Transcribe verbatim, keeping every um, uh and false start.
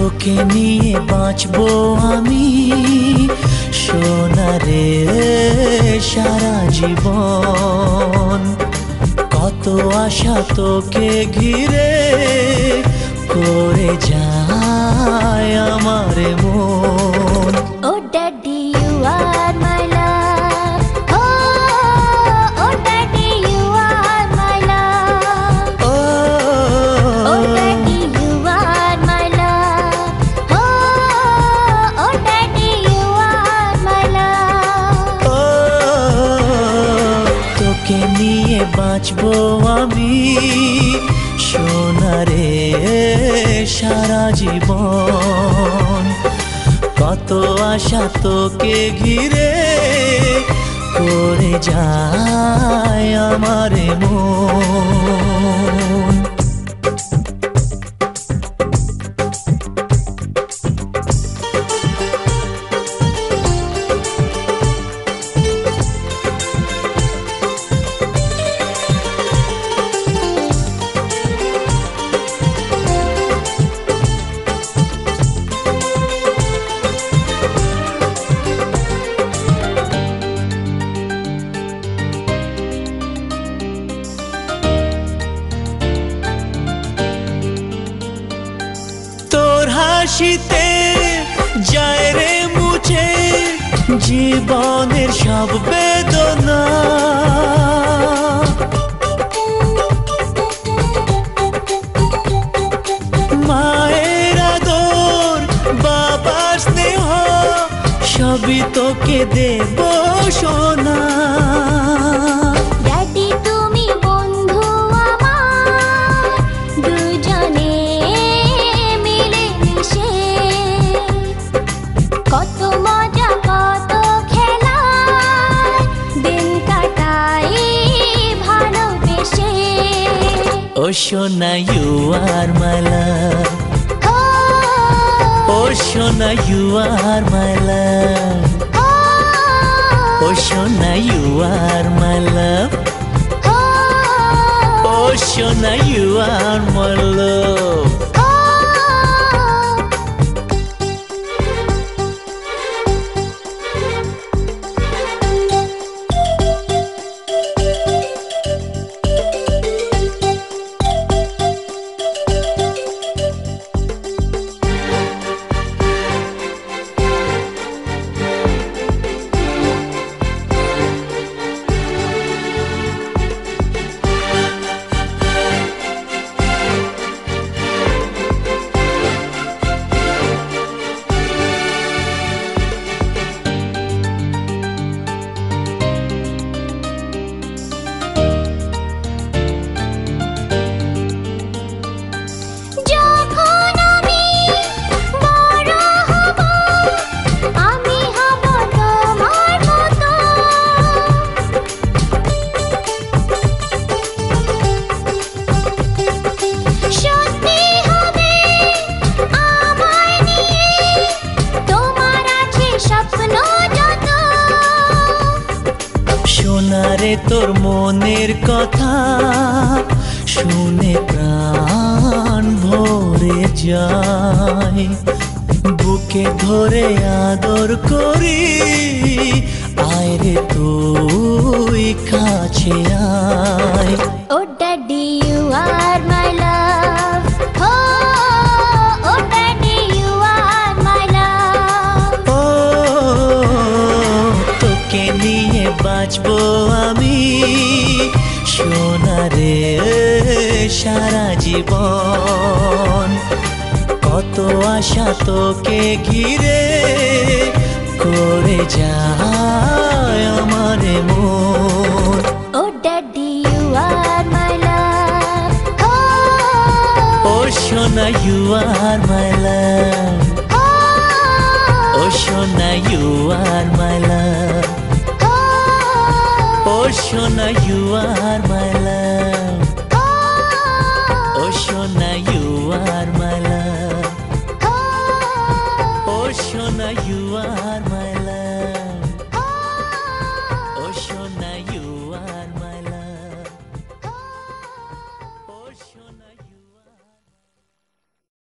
তোকে নিয়ে বাঁচবো আমি সোনারে সারা জীবন। কত আশা তোকে ঘিরে করে যায় আমার মন। Oh daddy you are my love, oh oh daddy you are my love, oh oh daddy you are my love, oh oh daddy you are my love. ও তোকে নিয়ে বাঁচবো আমি সোনারে সারা জীবন। কত আশা তোকে ঘিরে করে যায় আমার মন। হাসিতে যায় রে মুছে জীবনের সব বেদনা। মায়ের আদর বাবার স্নেহ সবই তোকে দেব সোনা। ড্যাডি তুমি বন্ধু আমার, দুজনে মিলে মিশে কত মজা কত খেলা দিন কাটাই ভালোবেসে। ও সোনা ইউ আর মাই লাভ, ও সোনা ইউ আর মাই লাভ, ও সোনা ইউ আর মাই লাভ, ও সোনা ইউ আর মাই লাভ। সোনারে তোর মনের কথা শুনে প্রাণ ভরে যায়, বুকে ধরে আদর করি আয় রে তুই কাছে আয়। Oh daddy you are my love, oh oh daddy you are my love. ও তোকে নিয়ে বাঁচবো আমি সোনারে সারা জীবন। কত আশা তোকে ঘিরে করে যায় আমার মন। Oh daddy you are my love, ও সোনা ইউ আর মাই লাভ, ও সোনা ইউ আর মাই লাভ, ও সোনা ইউ আর মাই লাভ।